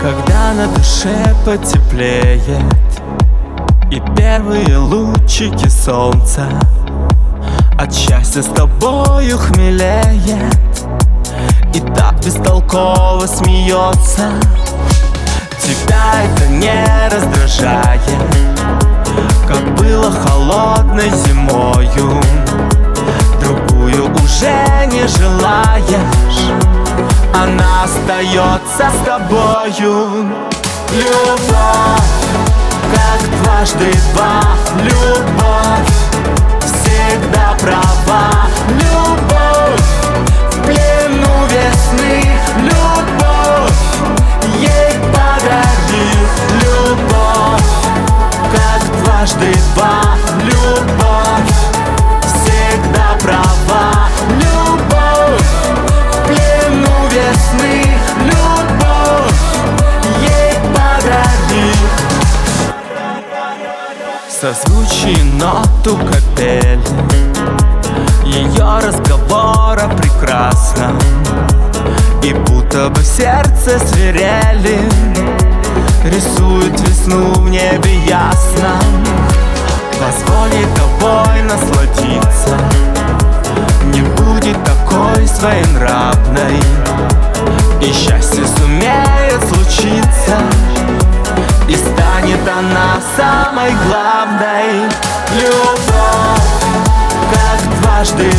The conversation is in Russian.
Когда на душе потеплеет и первые лучики солнца от счастья с тобою хмелеет и так бестолково смеется. Тебя это не раздражает, как было холодной зимою. Другую уже не желаешь, она остается с тобою. Любовь, как дважды два. Любовь всегда права. Любовь в плену весны. Любовь ей подари. Любовь, как дважды два. Любовь всегда права. Любовь в плену весны. Любовь ей подари. Созвучие ноту капели ее разговора прекрасно, и будто бы в сердце свирели рисует весну в небе ясно. Позволит тобой насладиться, не будет такой своенравной, и счастье сумеет случиться, и станет она самой главной. Любовь, как дважды